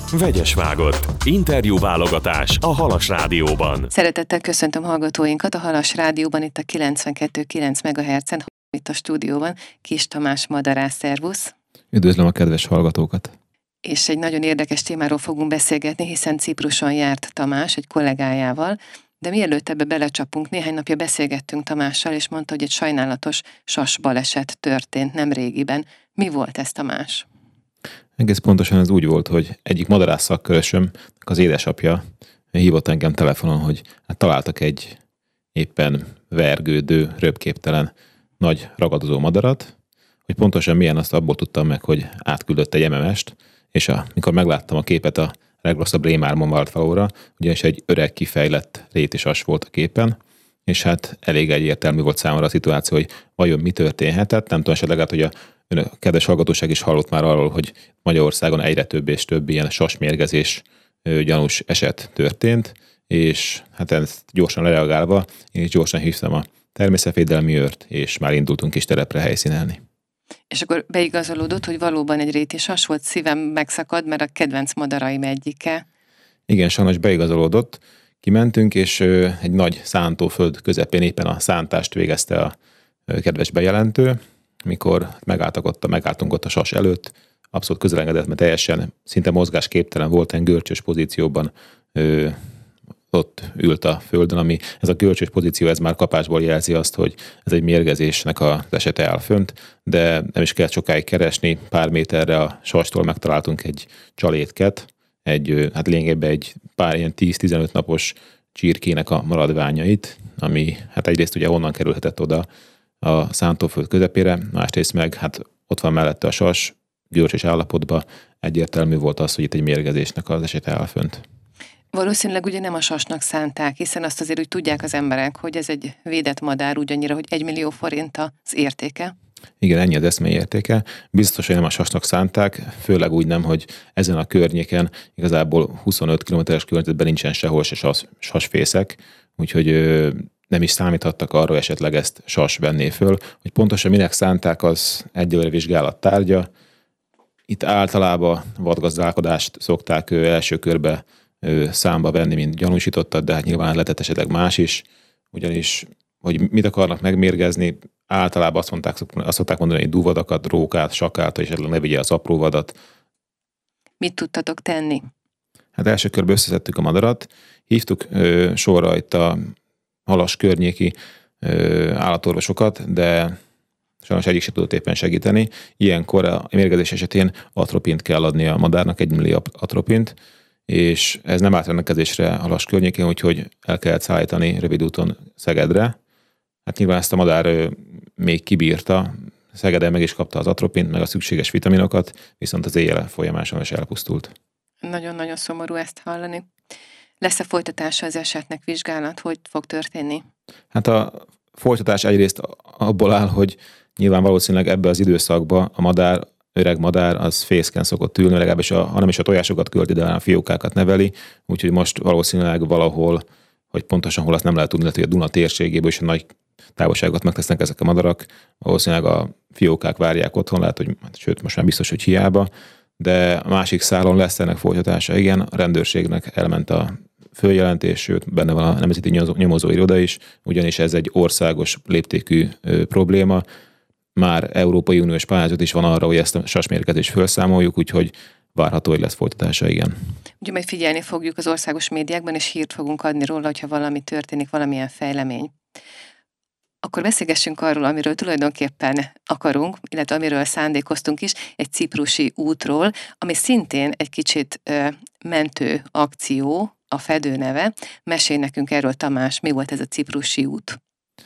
Vegyes vágott. Interjúválogatás a Halas Rádióban. Szeretettel köszöntöm hallgatóinkat a Halas Rádióban, itt a 92,9 MHz-en, itt a stúdióban. Kis Tamás madarász, szervusz! Üdvözlöm a kedves hallgatókat! És egy nagyon érdekes témáról fogunk beszélgetni, hiszen Cipruson járt Tamás egy kollégájával, de mielőtt ebbe belecsapunk, néhány napja beszélgettünk Tamással, és mondta, hogy egy sajnálatos sas baleset történt nemrégiben. Mi volt ez, Tamás? Egész pontosan ez úgy volt, hogy egyik madarász szakkörösöm, az édesapja hívott engem telefonon, hogy találtak egy éppen vergődő, röpképtelen nagy ragadozó madarat, hogy pontosan milyen, azt abból tudtam meg, hogy átküldött egy MMS-t, és amikor megláttam a képet, a legrosszabb rémálmom vált valóra, ugyanis egy öreg, kifejlett rétisas volt a képen, és hát elég egyértelmű volt számomra a szituáció, hogy vajon mi történhetett. Nem tudom, esetleg hogy a kedves hallgatóság is hallott már arról, hogy Magyarországon egyre több és több ilyen sasmérgezés gyanús eset történt, és hát ezt gyorsan reagálva, én is gyorsan hívtam a természetvédelmi őrt, és már indultunk is terepre helyszínelni. És akkor beigazolódott, hogy valóban egy rétisas volt, szívem megszakad, mert a kedvenc madaraim egyike. Igen, sajnos beigazolódott. Kimentünk, és egy nagy szántóföld közepén éppen a szántást végezte a kedves bejelentő, mikor megálltunk ott a sas előtt, abszolút közelengedett, mert teljesen szinte mozgásképtelen volt, egy görcsös pozícióban ott ült a földön, ami ez a görcsös pozíció, ez már kapásból jelzi azt, hogy ez egy mérgezésnek az esete áll fönt, de nem is kellett sokáig keresni, pár méterre a sastól megtaláltunk egy csalétket, hát lényegében egy pár ilyen 10-15 napos csirkének a maradványait, ami hát egyrészt ugye onnan kerülhetett oda a szántóföld közepére, másrészt meg hát ott van mellette a sas, görcsös állapotban, egyértelmű volt az, hogy itt egy mérgezésnek az esete áll fönt. Valószínűleg ugye nem a sasnak szánták, hiszen azt azért úgy tudják az emberek, hogy ez egy védett madár, ugyannyira, hogy 1 millió forint az értéke. Igen, ennyi az eszmei értéke. Biztos, hogy nem a sasnak szánták, főleg úgy nem, hogy ezen a környéken igazából 25 kilométeres környezetben nincsen sehol se sasfészek, úgyhogy nem is számíthattak arra, hogy esetleg ezt sas venné föl. Hogy pontosan minek szánták, az egyelőre vizsgálat tárgya. Itt általában vadgazdálkodást szokták első körbe számba venni, mint gyanúsítottat, de hát nyilván lehetett esetleg más is, ugyanis, hogy mit akarnak megmérgezni, általában azt szokták mondani, hogy duvadakat, rókát, sakát, és esetleg ne vigye az apró vadat. Mit tudtatok tenni? Hát első körben összeszedtük a madarat, hívtuk sorra itt a Halas környéki állatorvosokat, de sajnos egyik se tudott éppen segíteni. Ilyenkor a mérgezés esetén atropint kell adni a madárnak, 1 millió atropint, és ez nem állt rendelkezésre Halas környékén, úgyhogy el kellett szállítani rövid úton Szegedre. Hát nyilván ezt a madár még kibírta, Szegeden meg is kapta az atropint, meg a szükséges vitaminokat, viszont az éjjel folyamán is elpusztult. Nagyon-nagyon szomorú ezt hallani. Lesz-e folytatása az esetnek, vizsgálat? Hogy fog történni? Hát a folytatás egyrészt abból áll, hogy nyilván valószínűleg ebbe az időszakban a madár, öreg madár, az fészken szokott ülni, legalábbis ha nem is a tojásokat költi, de a fiókákat neveli, úgyhogy most valószínűleg valahol, hogy pontosan hol azt nem lehet tudni, hogy a Duna térségéből is a nagy távolságot megtesznek ezek a madarak, valószínűleg a fiókák várják otthon, lehet, hogy sőt, most már biztos, hogy hiába, de a másik szálon lesz ennek folytatása, igen, a rendőrségnek elment a följelentés, sőt, benne van a Nemzeti Nyomozó Iroda is, ugyanis ez egy országos léptékű probléma. Már Európai Uniós pályázat is van arra, hogy ezt a sasmérgezést felszámoljuk, úgyhogy várható, hogy lesz folytatása, igen. Ugye majd figyelni fogjuk az országos médiákban, és hírt fogunk adni róla, hogyha valami történik, valamilyen fejlemény. Akkor beszélgessünk arról, amiről tulajdonképpen akarunk, illetve amiről szándékoztunk is, egy ciprusi útról, ami szintén egy kicsit mentő akció, a Fedő neve. Mesélj nekünk erről, Tamás, mi volt ez a ciprusi út?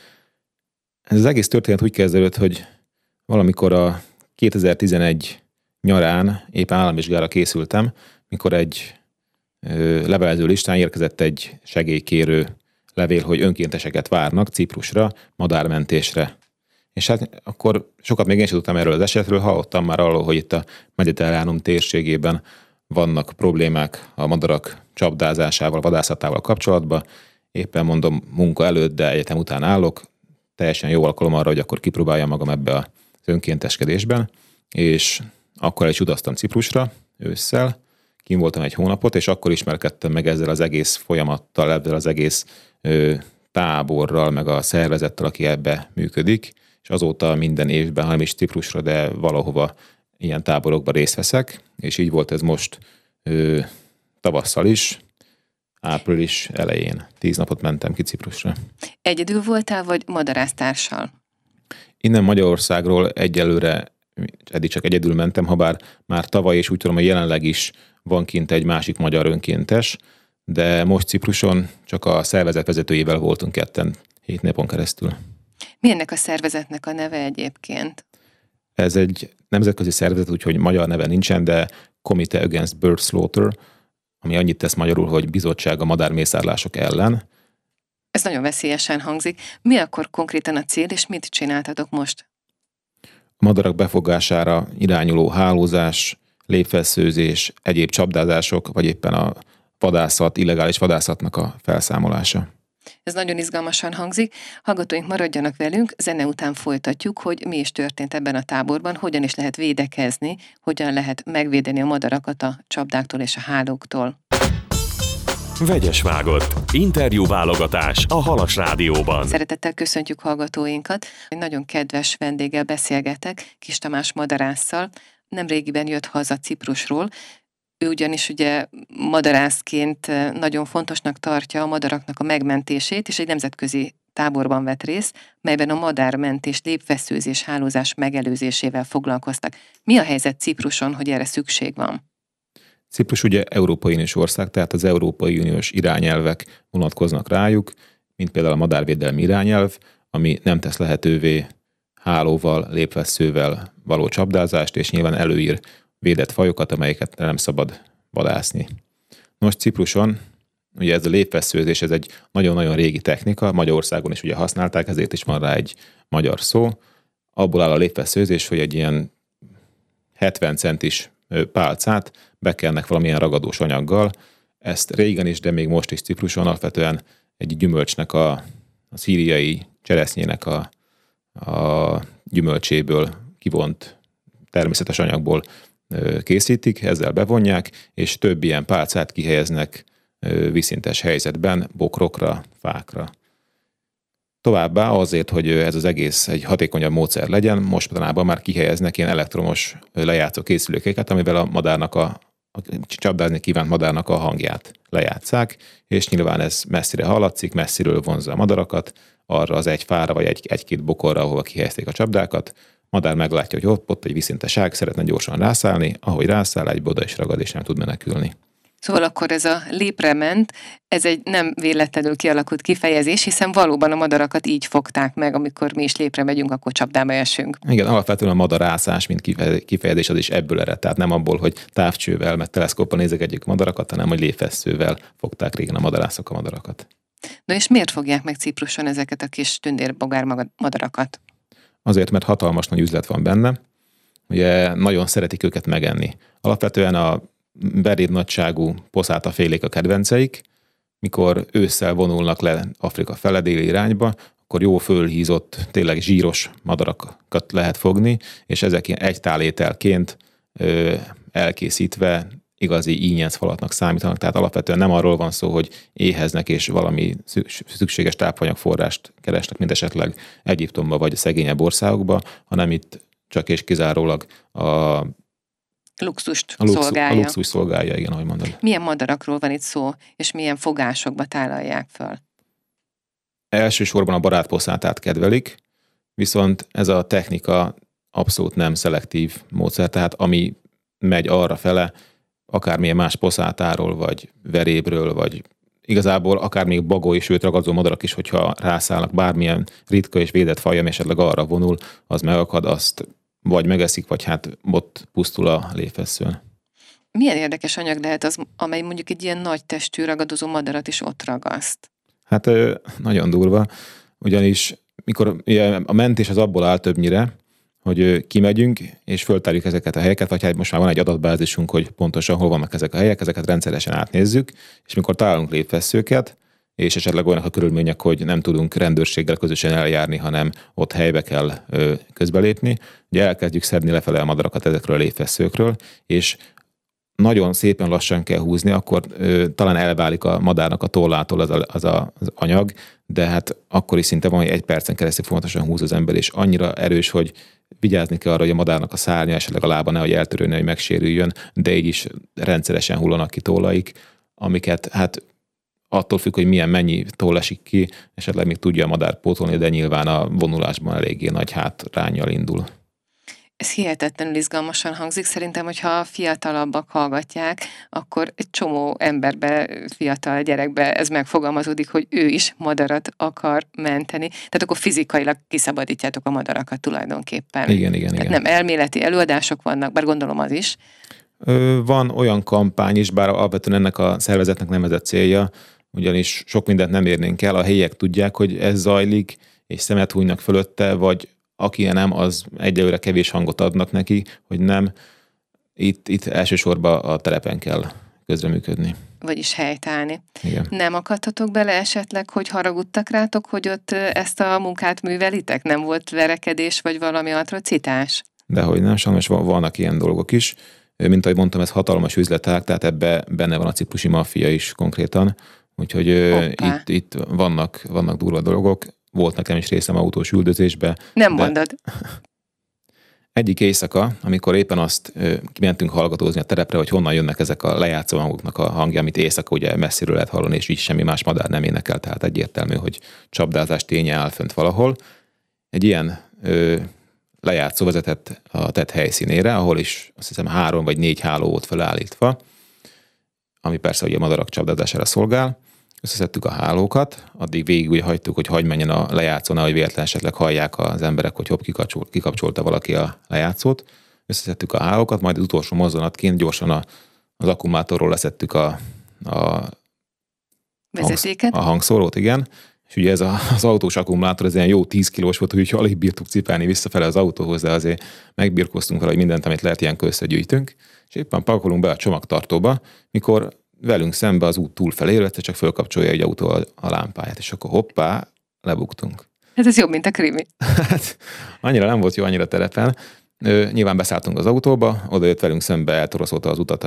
Ez az egész történet úgy kezdődött, hogy valamikor a 2011 nyarán éppen államvizsgára készültem, mikor egy levelező listán érkezett egy segélykérő levél, hogy önkénteseket várnak Ciprusra, madármentésre. És hát akkor sokat még én sem tudtam erről az esetről, hallottam már arról, hogy itt a Mediterránum térségében vannak problémák a madarak csapdázásával, vadászatával kapcsolatban. Éppen mondom, munka előtt, de egyetem után állok. Teljesen jó alkalom arra, hogy akkor kipróbáljam magam ebbe az önkénteskedésben. És akkor is utaztam Ciprusra ősszel, kim voltam egy hónapot, és akkor ismerkedtem meg ezzel az egész folyamattal, ezzel az egész táborral, meg a szervezettel, aki ebbe működik, és azóta minden évben, ha nem is Ciprusra, de valahova ilyen táborokba részt veszek, és így volt ez most tavasszal is, április elején. 10 napot mentem ki Ciprusra. Egyedül voltál, vagy madarásztársal? Innen Magyarországról egyelőre eddig csak egyedül mentem, habár már tavaly, és úgy tudom, hogy jelenleg is van kint egy másik magyar önkéntes, de most Cipruson csak a szervezet vezetőjével voltunk ketten 7 napon keresztül. Mi ennek a szervezetnek a neve egyébként? Ez egy nemzetközi szervezet, úgyhogy magyar neve nincsen, de Committee Against Bird Slaughter, ami annyit tesz magyarul, hogy bizottság a madármészárlások ellen. Ez nagyon veszélyesen hangzik. Mi akkor konkrétan a cél, és mit csináltatok most? A madarak befogására irányuló hálózás, lépfeszőzés, egyéb csapdázások, vagy éppen a vadászat, illegális vadászatnak a felszámolása. Ez nagyon izgalmasan hangzik. Hallgatóink, maradjanak velünk, zene után folytatjuk, hogy mi is történt ebben a táborban, hogyan is lehet védekezni, hogyan lehet megvédeni a madarakat a csapdáktól és a hálóktól. Vegyes vágott. Interjúválogatás a Halas Rádióban. Szeretettel köszöntjük hallgatóinkat. Egy nagyon kedves vendéggel beszélgetek, Kiss Tamás madarásszal. Nemrégiben jött haza Ciprusról. Ő ugyanis ugye madarászként nagyon fontosnak tartja a madaraknak a megmentését, és egy nemzetközi táborban vett részt, melyben a madármentés, lépfeszőzés, hálózás megelőzésével foglalkoztak. Mi a helyzet Cipruson, hogy erre szükség van? Ciprus ugye Európai Uniós ország, tehát az Európai Uniós irányelvek vonatkoznak rájuk, mint például a madárvédelmi irányelv, ami nem tesz lehetővé hálóval, lépfeszővel való csapdázást, és nyilván előír védett fajokat, amelyeket nem szabad vadászni. Most Cipruson, ugye ez a lépfeszőzés, ez egy nagyon-nagyon régi technika, Magyarországon is ugye használták, ezért is van rá egy magyar szó. Abból áll a lépfeszőzés, hogy egy ilyen 70 centis pálcát bekennek valamilyen ragadós anyaggal. Ezt régen is, de még most is Cipruson alapvetően egy gyümölcsnek, a szíriai cseresznyének a gyümölcséből kivont természetes anyagból készítik, ezzel bevonják, és több ilyen pálcát kihelyeznek vízszintes helyzetben bokrokra, fákra. Továbbá azért, hogy ez az egész egy hatékonyabb módszer legyen, mostanában már kihelyeznek ilyen elektromos lejátszó készülékeket, amivel a madárnak a csapdázni kívánt madárnak a hangját lejátsszák, és nyilván ez messzire hallatszik, messziről vonzza a madarakat, arra az egy fára vagy egy-két bokorra, ahova kihelyezték a csapdákat. Madár meglátja, hogy ott egy vízszintes ág, szeretne gyorsan rászállni, ahogy rászáll, egy oda is ragad, és nem tud menekülni. Szóval akkor ez a léprement, ez egy nem véletlenül kialakult kifejezés, hiszen valóban a madarakat így fogták meg, amikor mi is lépre megyünk, akkor csapdába esünk. Igen, alapvetően a madarászás, mint kifejezés, az is ebből ered. Tehát nem abból, hogy távcsővel, meg teleszkóppal nézegetjük madarakat, hanem hogy lépfeszővel fogták régen a madarászok a madarakat. Na és miért fogják meg Cipruson ezeket a kis tündérbogár madarakat? Azért, mert hatalmas nagy üzlet van benne, ugye nagyon szeretik őket megenni. Alapvetően a beréd nagyságú poszátafélék a kedvenceik, mikor ősszel vonulnak le Afrika fele déli irányba, akkor jó fölhízott, tényleg zsíros madarakat lehet fogni, és ezek egy tálételként elkészítve igazi ínyenszfalatnak számítanak, tehát alapvetően nem arról van szó, hogy éheznek és valami szükséges tápanyagforrást keresnek, mint esetleg Egyiptomba vagy a szegényebb országokba, hanem itt csak és kizárólag a luxust a szolgálja. A luxus szolgálja, igen, ahogy mondod. Milyen madarakról van itt szó, és milyen fogásokba tálalják föl? Elsősorban a barátposzátát kedvelik, viszont ez a technika abszolút nem szelektív módszer, tehát ami megy arra fele, akármilyen más poszátáról, vagy verébről, vagy igazából akár még bagoly, sőt ragadzó madarak is, hogyha rászállnak bármilyen ritka és védett faj, ami esetleg arra vonul, az megakad, azt vagy megeszik, vagy hát ott pusztul a lépfeszőn. Milyen érdekes anyag lehet az, amely mondjuk egy ilyen nagy testű ragadozó madarat is ott ragaszt? Hát nagyon durva, ugyanis mikor a mentés az abból áll többnyire, hogy kimegyünk, és föltárjuk ezeket a helyeket, vagy hát most már van egy adatbázisunk, hogy pontosan hol vannak ezek a helyek, ezeket rendszeresen átnézzük, és mikor találunk lépfeszőket, és esetleg olyanok a körülmények, hogy nem tudunk rendőrséggel közösen eljárni, hanem ott helybe kell közbelépni, ugye elkezdjük szedni lefele a madarakat ezekről a lépfeszőkről, és nagyon szépen lassan kell húzni, akkor talán elválik a madárnak a tollától az anyag, de hát akkor is szinte van, hogy 1 percen keresztül folyamatosan húz az ember, és annyira erős, hogy vigyázni kell arra, hogy a madárnak a szárnya, esetleg a lába nehogy eltörődni, hogy megsérüljön, de így is rendszeresen hullanak ki tollaik, amiket hát attól függ, hogy mennyi toll esik ki, esetleg még tudja a madár pótolni, de nyilván a vonulásban eléggé nagy hátránnyal indul. Ez hihetetlenül izgalmasan hangzik. Szerintem, hogyha fiatalabbak hallgatják, akkor egy csomó emberbe, fiatal gyerekbe ez megfogalmazódik, hogy ő is madarat akar menteni. Tehát akkor fizikailag kiszabadítjátok a madarakat tulajdonképpen. Igen. Nem elméleti előadások vannak, bár gondolom az is. Van olyan kampány is, bár alapvetően ennek a szervezetnek nem ez a célja, ugyanis sok mindent nem érnénk el. A helyiek tudják, hogy ez zajlik, és szemet hújnak fölötte, vagy aki nem, az egyelőre kevés hangot adnak neki, hogy nem. Itt elsősorban a telepen kell közreműködni. Vagyis helytállni. Igen. Nem akadtatok bele esetleg, hogy haragudtak rátok, hogy ott ezt a munkát művelitek? Nem volt verekedés, vagy valami atrocitás? Dehogy nem, sajnos vannak ilyen dolgok is. Mint ahogy mondtam, ez hatalmas üzletág, tehát ebbe benne van a ciprusi maffia is konkrétan. Úgyhogy itt vannak durva dolgok. Volt nekem is részem autós üldözésbe. Nem mondod. Egyik éjszaka, amikor éppen azt kimentünk hallgatózni a terepre, hogy honnan jönnek ezek a lejátszó hangoknak a hangja, amit éjszaka ugye messziről lehet hallani, és így semmi más madár nem énekel, tehát egyértelmű, hogy csapdázás ténye áll fönt valahol. Egy ilyen lejátszó vezetett a tett helyszínére, ahol is azt hiszem 3 vagy 4 háló volt felállítva, ami persze ugye a madarak csapdázására szolgál. Összeszedtük a hálókat, addig végig úgy hagytuk, hogy hagy menjen a lejátszó, hogy véletlen esetleg hallják az emberek, hogy hopp, kikapcsolta valaki a lejátszót. Összeszedtük a hálókat, majd az utolsó mozzanatként gyorsan az akkumulátorról leszettük a vezetéket. A hangszórót, igen. És ugye ez az autós akkumulátor, ez ilyen jó 10 kilós volt, úgyhogy alig bírtuk cipelni visszafele az autóhoz, de azért megbirkóztunk vele, hogy mindent, amit lehet, ilyenkor összegyűjtünk. És éppen pakolunk be a csomagtartóba, mikor velünk szembe az út túlfeléről, egyszer csak fölkapcsolja egy autó a lámpáját, és akkor hoppá, lebuktunk. Hát ez jobb, mint a krimi. Hát annyira nem volt jó, annyira telepen. Nyilván beszálltunk az autóba, oda jött velünk szembe, eltoroszolta az utat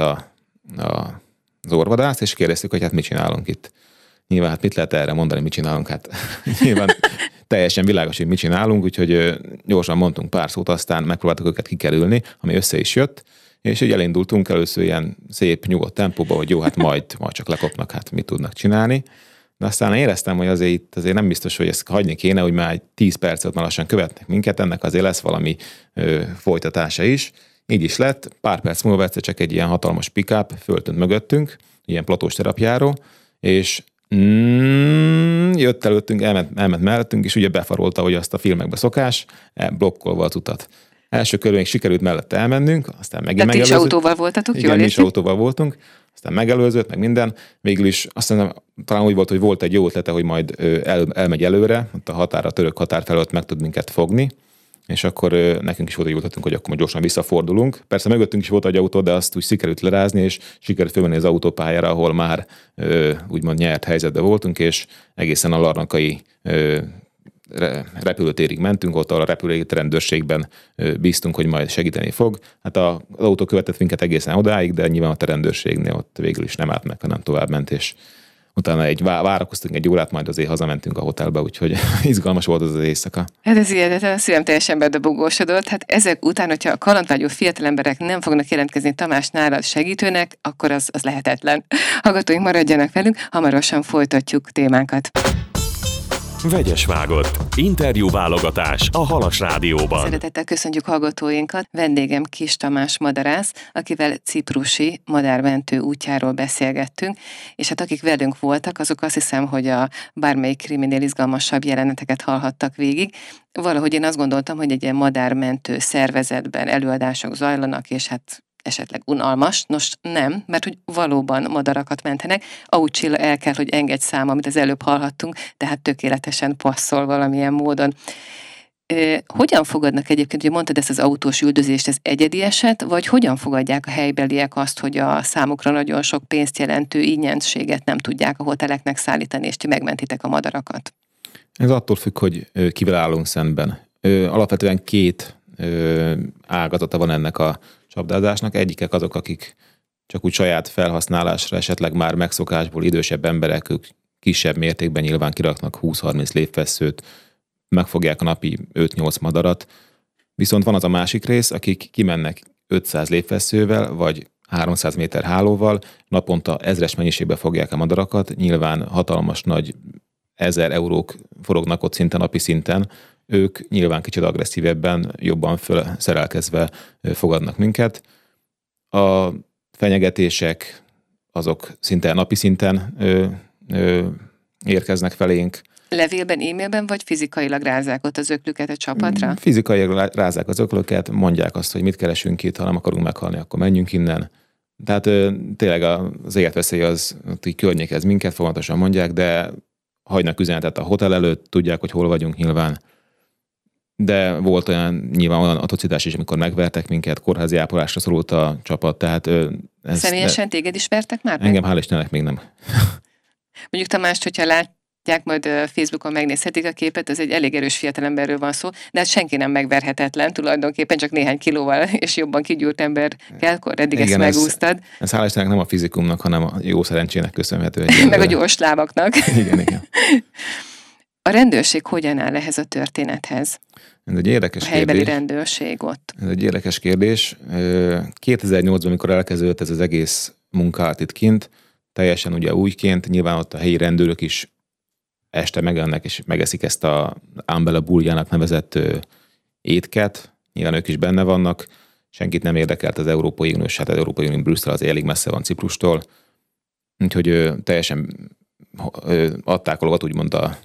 az orvadász, és kérdeztük, hogy hát mit csinálunk itt. Nyilván hát mit lehet erre mondani, mit csinálunk? Hát nyilván teljesen világos, hogy mit csinálunk, úgyhogy gyorsan mondtunk pár szót, aztán megpróbáltuk őket kikerülni, ami össze is jött, és így elindultunk először ilyen szép, nyugodt tempóba, hogy jó, hát majd csak lekopnak, hát mit tudnak csinálni. De aztán éreztem, hogy azért nem biztos, hogy ezt hagyni kéne, hogy már 10 percet már lassan követnek minket, ennek azért lesz valami folytatása is. Így is lett, pár perc múlva egyszer csak egy ilyen hatalmas pick-up föltűnt mögöttünk, ilyen platós terapjáró, és jött előttünk, elment mellettünk, és ugye befarolta, hogy azt a filmekbe szokás, blokkolva az utat. Első körül még sikerült mellette elmennünk, aztán megint megelőzött. De ti is autóval voltatok, jól Igen, mi is értjük? autóval voltunk, aztán megelőzött, meg minden. Végül is aztán talán úgy volt, hogy volt egy jó ötlete, hogy majd elmegy előre, ott a török határ felett meg tud minket fogni, és akkor nekünk is volt egy jó ötletünk, hogy akkor majd gyorsan visszafordulunk. Persze mögöttünk is volt egy autó, de azt úgy sikerült lerázni, és sikerült fölmenni az autópályára, ahol már úgymond nyert helyzetben voltunk, és egészen a larnakai repülőtérig mentünk, ott a repülőtéri rendőrségben bíztunk, hogy majd segíteni fog. Hát az autó követett minket egészen odáig, de nyilván a rendőrségnél ott végül is nem állt meg, hanem tovább ment, és utána várakoztunk egy órát, majd azért hazamentünk a hotelbe, úgyhogy izgalmas volt az éjszaka. Hát ez hihetetlen, a szívem teljesen bedobogósodott. Hát ezek után, hogyha a kalandvágyó fiatal emberek nem fognak jelentkezni Tamás nálad segítőnek, akkor az lehetetlen. Hallgatóink, maradjanak velünk, hamarosan folytatjuk témánkat. Vegyes vágott. Interjúválogatás a Halas Rádióban. Szeretettel köszöntjük hallgatóinkat. Vendégem Kiss Tamás madarász, akivel ciprusi madármentő útjáról beszélgettünk, és hát akik velünk voltak, azok azt hiszem, hogy a bármelyik kriminél izgalmasabb jeleneteket hallhattak végig. Valahogy én azt gondoltam, hogy egy ilyen madármentő szervezetben előadások zajlanak, és hát esetleg unalmas. Nos, nem, mert hogy valóban madarakat mentenek. Aucsilla el kell, hogy engedj szám, amit az előbb hallhattunk, tehát tökéletesen passzol valamilyen módon. Hogyan fogadnak egyébként, hogy mondtad ezt az autós üldözést, ez egyedi eset, vagy hogyan fogadják a helybeliek azt, hogy a számukra nagyon sok pénzt jelentő ingyenséget nem tudják a hoteleknek szállítani, és ti megmentitek a madarakat? Ez attól függ, hogy kivel állunk szemben. Alapvetően 2 ágazata van ennek a csapdázásnak. Egyikek azok, akik csak úgy saját felhasználásra, esetleg már megszokásból idősebb emberek, ők kisebb mértékben nyilván kiraknak 20-30 lépvesszőt, megfogják a napi 5-8 madarat, viszont van az a másik rész, akik kimennek 500 lépvesszővel, vagy 300 méter hálóval, naponta ezres mennyiségbe fogják a madarakat, nyilván hatalmas nagy 1000 eurók forognak ott szinte napi szinten, ők nyilván kicsit agresszívebben, jobban felszerelkezve fogadnak minket. A fenyegetések azok szinte napi szinten érkeznek felénk. Levélben, e-mailben, vagy fizikailag rázzák ott az öklüket a csapatra? Fizikailag rázzák az öklöket, mondják azt, hogy mit keresünk itt, ha nem akarunk meghalni, akkor menjünk innen. Tehát tényleg az életveszély az így környékez minket, folyamatosan mondják, de hagynak üzenetet a hotel előtt, tudják, hogy hol vagyunk nyilván. De volt nyilván olyan atrocitás is, amikor megvertek minket, kórházi ápolásra szorult a csapat, tehát... Személyesen téged is vertek már? Engem hál' Istennek még nem. Mondjuk Tamást, hogyha látják, majd Facebookon megnézhetik a képet, ez egy elég erős fiatalemberről van szó, de hát senki nem megverhetetlen, tulajdonképpen csak néhány kilóval és jobban kigyúrt ember kell, akkor eddig igen, ezt megúsztad. Ez hál' Istennek nem a fizikumnak, hanem a jó szerencsének köszönhető. Meg a gyors lábaknak. Igen. A rendőrség hogyan áll ehhez a történethez? Ez egy érdekes a helybeli kérdés. rendőrség ott. Ez egy érdekes kérdés. 2008-ban, amikor elkezdődött ez az egész munkálat itt kint, teljesen ugye újként, nyilván ott a helyi rendőrök is este megennek és megeszik ezt a Umbrella Buljának nevezett étket. Nyilván ők is benne vannak. Senkit nem érdekelt az Európai Unió, hát az Európai Unió Brüsszel az elég messze van Ciprustól. Úgyhogy teljesen adták a lovat úgymond a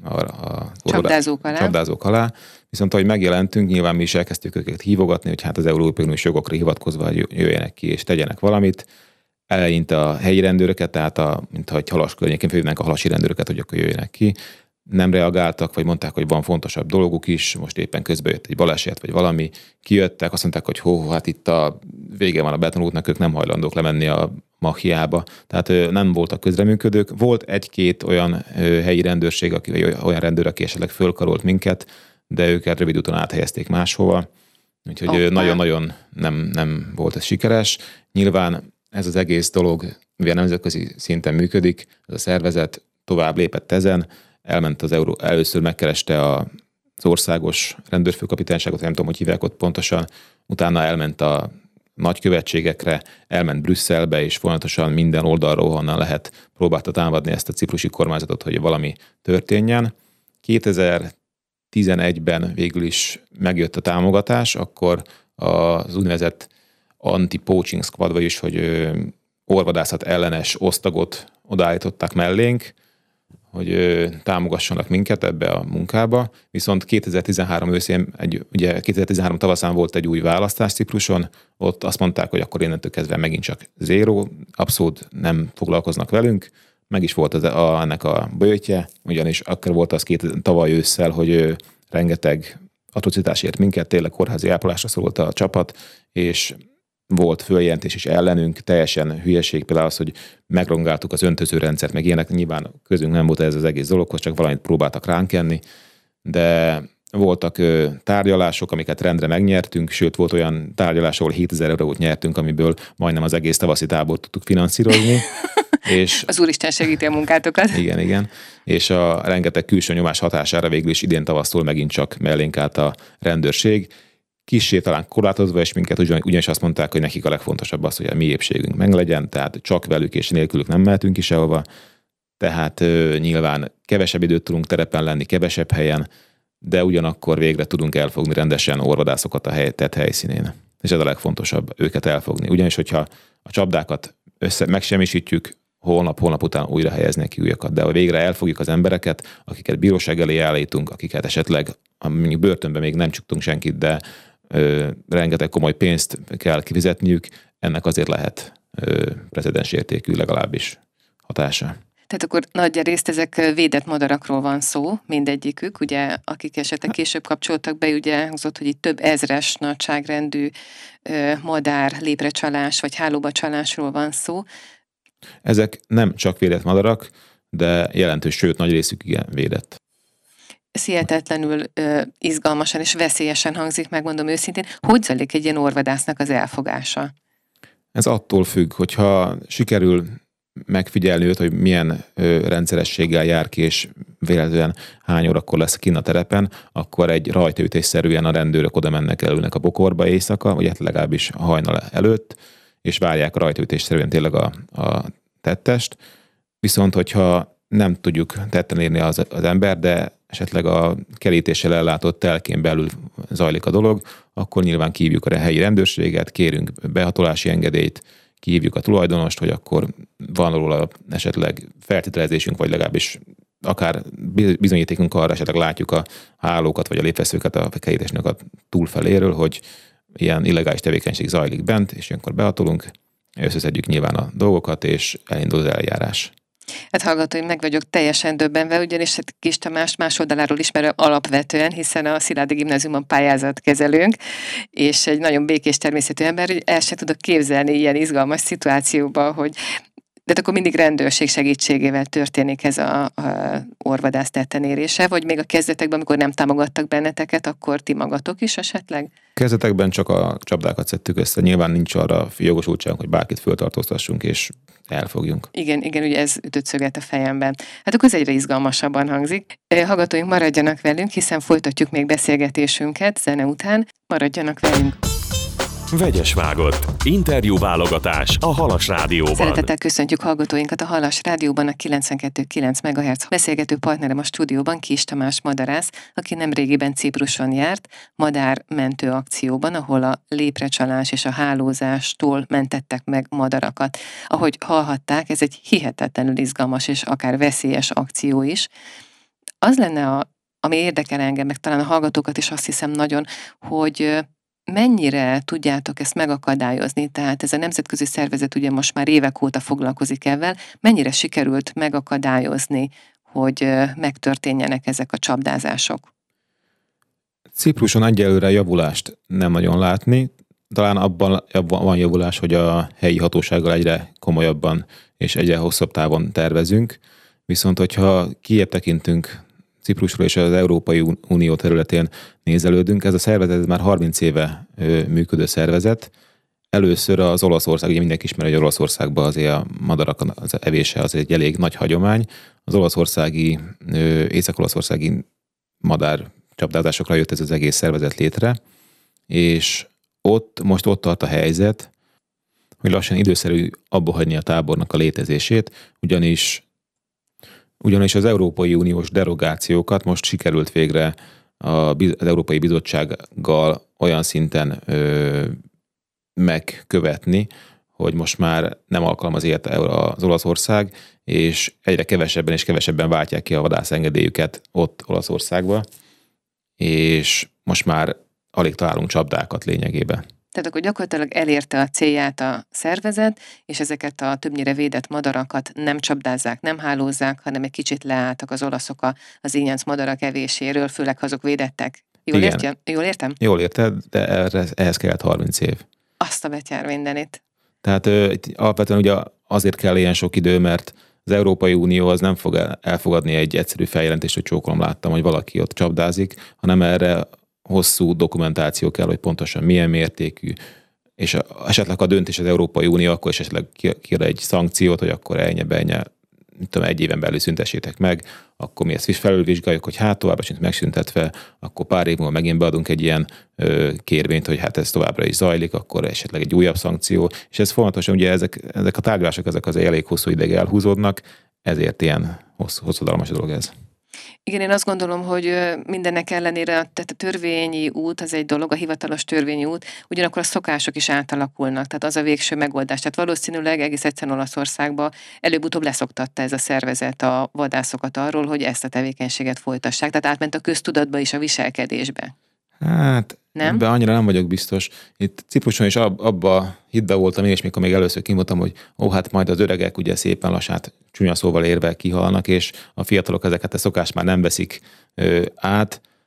csapdázók alá. Viszont ahogy megjelentünk, nyilván mi is elkezdtük őket hívogatni, hogy hát az Európai Uniós jogokra hivatkozva jöjjenek ki és tegyenek valamit. Eleinte a helyi rendőröket, tehát mintha egy halas környékén fölhívnánk a halasi rendőröket, hogy akkor jöjjenek ki. Nem reagáltak, vagy mondták, hogy van fontosabb dolguk is, most éppen közben jött egy baleset, vagy valami. Kijöttek, azt mondták, hogy hát itt a vége van a betonútnak, ők nem hajlandók lemenni a Machiába. Tehát nem voltak közreműködők. Volt egy-két olyan helyi rendőrség, olyan rendőr, aki esetleg fölkarolt minket, de őket rövid úton áthelyezték máshova. Úgyhogy nagyon-nagyon nem volt ez sikeres. Nyilván ez az egész dolog, mivel nemzetközi szinten működik, ez a szervezet tovább lépett ezen, elment először megkereste az országos rendőrfőkapitányságot, nem tudom, hogy hívják ott pontosan, utána elment a nagykövetségekre, elment Brüsszelbe, és folyamatosan minden oldalról, honnan lehet, próbálta támadni ezt a ciprusi kormányzatot, hogy valami történjen. 2011-ben végül is megjött a támogatás, akkor az úgynevezett anti-poaching squad, vagyis hogy orvadászat ellenes osztagot odaállították mellénk, hogy támogassanak minket ebbe a munkába. Viszont 2013 őszén, ugye 2013 tavaszán volt egy új választás Cipruson, ott azt mondták, hogy akkor innentől kezdve megint csak zéró, abszolút nem foglalkoznak velünk. Meg is volt ennek a böjtje, ugyanis akkor volt az tavaly ősszel, hogy rengeteg atrocitás ért minket, tényleg kórházi ápolásra szorult a csapat, és volt följelentés is ellenünk, teljesen hülyeség például az, hogy megrongáltuk az öntözőrendszert, meg ilyenek, nyilván közünk nem volt ez az egész dologhoz, csak valamit próbáltak ránk kenni, de voltak tárgyalások, amiket rendre megnyertünk, sőt volt olyan tárgyalás, ahol 7000 eurót nyertünk, amiből majdnem az egész tavaszi tábort tudtuk finanszírozni. És az Úristen segíti a munkátokat. Igen. És a rengeteg külső nyomás hatására végül is idén tavasztól megint csak mellénk állt a rendőrség. Kissé talán korlátozva, és minket ugyanis azt mondták, hogy nekik a legfontosabb az, hogy a mi épségünk meglegyen, tehát csak velük és nélkülük nem mehetünk is sehova. Tehát nyilván kevesebb időt tudunk terepen lenni, kevesebb helyen, de ugyanakkor végre tudunk elfogni rendesen orvadászokat a tett helyszínén. És ez a legfontosabb, őket elfogni. Ugyanis, hogyha a csapdákat megsemmisítjük, holnap után újra helyeznek ki újakat, de ha végre elfogjuk az embereket, akiket bíróság elé állítunk, akiket esetleg mondjuk börtönben még nem csuktunk senkit, de rengeteg komoly pénzt kell kifizetniük, ennek azért lehet precedens értékű legalábbis hatása. Tehát akkor nagy részt ezek védett madarakról van szó, mindegyikük, ugye, akik esetleg később kapcsoltak be, ugye elhangzott, hogy itt több ezres nagyságrendű madár, léprecsalás vagy hálóba csalásról van szó. Ezek nem csak védett madarak, de jelentős, sőt nagy részük igen védett. Ez hihetetlenül izgalmasan és veszélyesen hangzik, megmondom őszintén. Hogy zajlik egy ilyen orvadásznak az elfogása? Ez attól függ, hogyha sikerül megfigyelni őt, hogy milyen rendszerességgel jár ki, és véletlenül hány órakor lesz kinn a terepen, akkor egy rajtaütésszerűen a rendőrök oda mennek, elülnek a bokorba éjszaka, vagy legalábbis a hajnal előtt, és várják rajtaütésszerűen tényleg a tettest. Viszont, hogyha nem tudjuk tetten érni az ember, de esetleg a kerítéssel ellátott telkén belül zajlik a dolog, akkor nyilván kívjuk a helyi rendőrséget, kérünk behatolási engedélyt, kihívjuk a tulajdonost, hogy akkor van róla esetleg feltételezésünk, vagy legalábbis akár bizonyítékunk arra, esetleg látjuk a hálókat, vagy a lépveszőket a kerítésnek a túlfeléről, hogy ilyen illegális tevékenység zajlik bent, és ilyenkor behatolunk, összeszedjük nyilván a dolgokat, és elindul az eljárás. Hát hallgatóim, meg vagyok teljesen döbbenve, ugyanis Kis Tamás más oldaláról ismerem alapvetően, hiszen a Szilágyi Gimnáziumban pályázatkezelőnk, és egy nagyon békés természetű ember, hogy el sem tudok képzelni ilyen izgalmas szituációban, hogy de akkor mindig rendőrség segítségével történik ez a orvadász tettenérése, vagy még a kezdetekben, amikor nem támogattak benneteket, akkor ti magatok is esetleg? Kezdetekben csak a csapdákat szedtük össze, nyilván nincs arra jogosultságunk, hogy bárkit föltartóztassunk és elfogjunk. Igen, ugye ez ütött szöget a fejemben. Hát akkor ez egyre izgalmasabban hangzik. Hallgatóink, maradjanak velünk, hiszen folytatjuk még beszélgetésünket zene után. Maradjanak velünk. Vegyes vágott. Interjú válogatás a Halas Rádióban. Szeretettel köszöntjük hallgatóinkat a Halas Rádióban, a 92,9 MHz beszélgető partnerem a stúdióban Kis Tamás madarász, aki nemrégiben Cipruson járt, madármentő akcióban, ahol a léprecsalás és a hálózástól mentettek meg madarakat. Ahogy hallhatták, ez egy hihetetlenül izgalmas és akár veszélyes akció is. Az lenne, ami érdekel engem, meg talán a hallgatókat is azt hiszem nagyon, hogy mennyire tudjátok ezt megakadályozni? Tehát ez a nemzetközi szervezet ugye most már évek óta foglalkozik ezzel, mennyire sikerült megakadályozni, hogy megtörténjenek ezek a csapdázások? Cipruson egyelőre javulást nem nagyon látni. Talán abban van javulás, hogy a helyi hatósággal egyre komolyabban és egyre hosszabb távon tervezünk. Viszont, hogyha kijebb tekintünk Ciprusról és az Európai Unió területén nézelődünk, ez a szervezet ez már 30 éve működő szervezet. Először az Olaszország, ugye mindenki ismeri, hogy Olaszországban azért a madarak az evése az egy elég nagy hagyomány. Az olaszországi, észak-olaszországi madárcsapdázásokra jött ez az egész szervezet létre, és most ott tart a helyzet, hogy lassan időszerű abba hagyni a tábornak a létezését, ugyanis az Európai Uniós derogációkat most sikerült végre az Európai Bizottsággal olyan szinten megkövetni, hogy most már nem alkalmaz ilyet az Olaszország, és egyre kevesebben és kevesebben váltják ki a vadászengedélyüket ott Olaszországba, és most már alig találunk csapdákat lényegében. Tehát akkor gyakorlatilag elérte a célját a szervezet, és ezeket a többnyire védett madarakat nem csapdázzák, nem hálózzák, hanem egy kicsit leálltak az olaszok az ínyenc madarak evéséről, főleg ha azok védettek. Jól értem? Jól érted, de ehhez kellett 30 év. Azt a betyár mindenit. Tehát alapvetően ugye azért kell ilyen sok idő, mert az Európai Unió az nem fog elfogadni egy egyszerű feljelentést, hogy csókolom láttam, hogy valaki ott csapdázik, hanem erre hosszú dokumentáció kell, hogy pontosan milyen mértékű, és esetleg a döntés az Európai Unió, akkor is esetleg kiad egy szankciót, hogy akkor egy éven belül szüntessétek meg, akkor mi ezt is felülvizsgáljuk, hogy továbbra sincs megszüntetve, akkor pár év múlva megint beadunk egy ilyen kérvényt, hogy ez továbbra is zajlik, akkor esetleg egy újabb szankció, és ez fontosan, ugye ezek a tárgyalások, ezek az elég hosszú ideig elhúzódnak, ezért ilyen hosszadalmas dolog ez. Igen, én azt gondolom, hogy mindennek ellenére tehát a törvényi út az egy dolog, a hivatalos törvényi út, ugyanakkor a szokások is átalakulnak, tehát az a végső megoldás. Tehát valószínűleg egész egyszerűen Olaszországban előbb-utóbb leszoktatta ez a szervezet a vadászokat arról, hogy ezt a tevékenységet folytassák. Tehát átment a köztudatba és a viselkedésbe. Hát, ebben annyira nem vagyok biztos. Itt Cipruson is abba hitbe voltam én, és mikor még először kimondtam, hogy majd az öregek ugye szépen lassan csúnya szóval érve kihalnak, és a fiatalok ezeket a szokást már nem veszik át.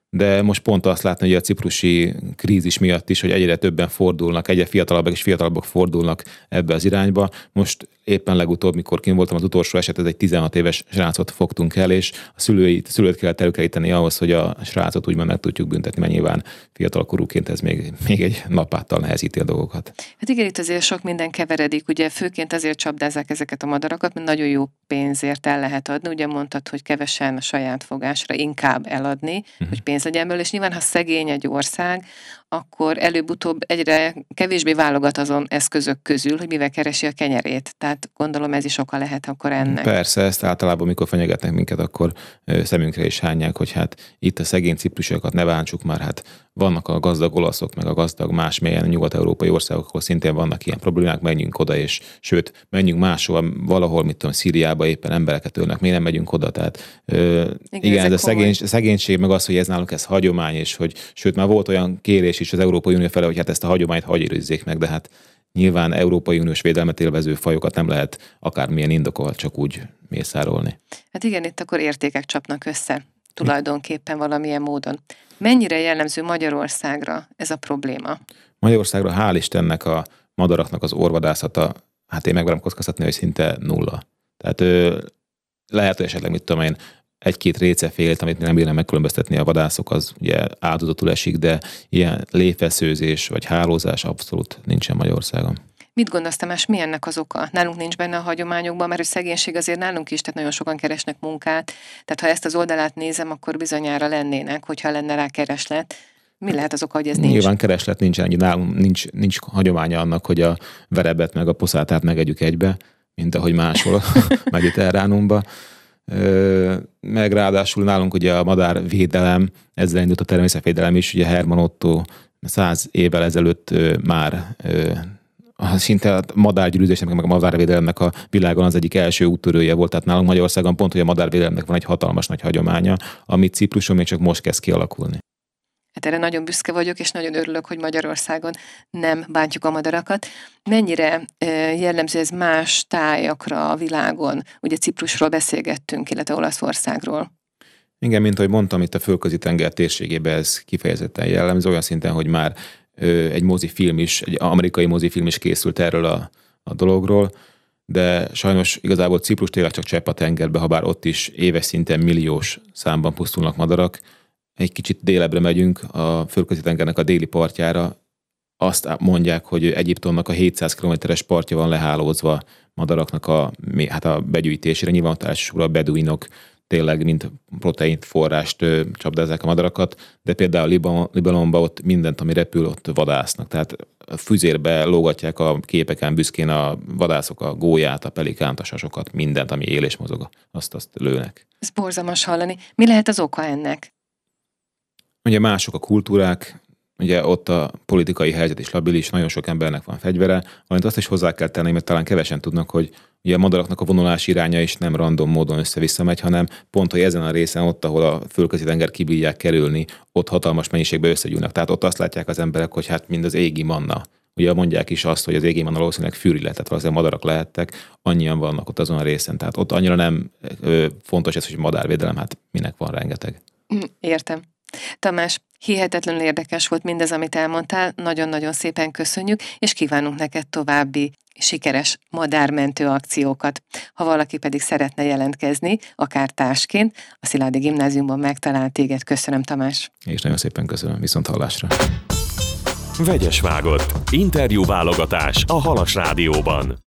de most pont azt látni, hogy a ciprusi krízis miatt is, hogy egyre többen fordulnak, egyre fiatalabbak és fiatalabbak fordulnak ebbe az irányba. Most éppen legutóbb, mikor kint voltam, az utolsó eset, ez egy 16 éves srácot fogtunk el, és a szülőt kellett előkeríteni ahhoz, hogy a srácot úgymond meg tudjuk büntetni, mert nyilván fiatalkorúként ez még egy napáttal nehezíti a dolgokat. Hát igen, itt azért sok minden keveredik, ugye főként azért csapdázzák ezeket a madarakat, mert nagyon jó pénzért el lehet adni, ugye mondtad, hogy kevesen a saját fogásra inkább eladni, hogy pénz legyen belőle, és nyilván, ha szegény egy ország, akkor előbb-utóbb egyre kevésbé válogat azon eszközök közül, hogy mivel keresi a kenyerét. Tehát gondolom ez is oka lehet akkor ennek. Persze, ezt általában, mikor fenyegetnek minket, akkor szemünkre is hányják, hogy hát itt a szegény ciprusiakat ne bántsuk már, hát vannak a gazdag olaszok, meg a gazdag más mélyen nyugat-európai országok, ahol szintén vannak ilyen problémák, menjünk oda, és sőt, menjünk máshol, valahol, mit tudom, Szíriába éppen embereket ölnek, még nem megyünk oda, tehát igen, ez a szegénység, meg az, hogy ez nálunk ez hagyomány, és hogy sőt, már volt olyan kérés is az Európai Unió fele, hogy hát ezt a hagyományt hagyj őrizzék meg, de hát nyilván Európai Uniós védelmet élvező fajokat nem lehet akármilyen indokkal csak úgy mészárolni. Hát igen, itt akkor értékek csapnak össze tulajdonképpen valamilyen módon. Mennyire jellemző Magyarországra ez a probléma? Magyarországra hál' Istennek a madaraknak az orvadászata, hát én megverem kockáztatni, hogy szinte nulla. Tehát lehet, hogy esetleg, mit tudom én, egy-két récefélt, amit nem bírnak megkülönböztetni a vadászok, az ugye áldozatul esik, de ilyen léfeszőzés vagy hálózás abszolút nincsen Magyarországon. Mit gondolsz, Tamás, mi ennek az oka? Nálunk nincs benne a hagyományokban, mert a szegénység azért nálunk is, tehát nagyon sokan keresnek munkát, tehát ha ezt az oldalát nézem, akkor bizonyára lennének, hogyha lenne rá kereslet. Mi lehet az oka, hogy ez nincs? Nyilván kereslet nincsen, nálunk nincs hagyománya annak, hogy a verebet meg a poszátát megegyük egybe, mint ahogy máshol a Mediterránumban. Meg ráadásul nálunk ugye a madárvédelem, ezzel indult a természetvédelem is, ugye Herman Otto 100 évvel ezelőtt már szinte a madárgyűlözésnek, meg a madárvédelemnek a világon az egyik első úttörője volt, tehát nálunk Magyarországon pont, hogy a madárvédelemnek van egy hatalmas nagy hagyománya, amit Cipruson még csak most kezd kialakulni. Hát erre nagyon büszke vagyok, és nagyon örülök, hogy Magyarországon nem bántjuk a madarakat. Mennyire jellemző ez más tájakra a világon? Ugye Ciprusról beszélgettünk, illetve Olaszországról. Igen, mint ahogy mondtam, itt a Földközi-tenger térségében ez kifejezetten jellemző, olyan szinten, hogy már egy mozifilm is, egy amerikai mozifilm is készült erről a dologról, de sajnos igazából Ciprus tényleg csak csepp a tengerbe, ha bár ott is éves szinten milliós számban pusztulnak madarak. Egy kicsit délebbre megyünk, a Földközi-tengernek a déli partjára, azt mondják, hogy Egyiptomnak a 700 kilométeres partja van lehálózva madaraknak a begyűjtésére. Nyilván ott elsősorban a beduinok tényleg mint protein forrást csapdázzák a madarakat, de például Libanonban ott mindent, ami repül, ott vadásznak. Tehát a füzérbe lógatják a képeken büszkén a vadászok a gólyát, a pelikánt, a sasokat, mindent, ami él és mozog, azt lőnek. Ez borzalmas hallani. Mi lehet az oka ennek? Ugye mások a kultúrák, ugye ott a politikai helyzet is labilis, nagyon sok embernek van fegyvere, valamint azt is hozzá kell tenni, mert talán kevesen tudnak, hogy ugye a madaraknak a vonulási iránya is nem random módon össze-vissza megy, hanem pont, hogy ezen a részen, ott, ahol a Földközi-tenger kibírják kerülni, ott hatalmas mennyiségben összegyűlnek. Tehát ott azt látják az emberek, hogy hát mind az égi manna. Ugye mondják is azt, hogy az égi manna valószínűleg fűrilet, tehát valószínűleg madarak lehettek, annyian vannak ott azon a részen. Tehát ott annyira nem fontos ez, hogy madárvédelem, hát minek van rengeteg. Értem. Tamás, hihetetlenül érdekes volt mindez, amit elmondtál, nagyon-nagyon szépen köszönjük, és kívánunk neked további sikeres madármentő akciókat. Ha valaki pedig szeretne jelentkezni, akár társként, a Szilágyi Gimnáziumban megtalál téged. Köszönöm, Tamás. És nagyon szépen köszönöm, viszont hallásra. Vegyes vágott. Interjú válogatás a Halas Rádióban.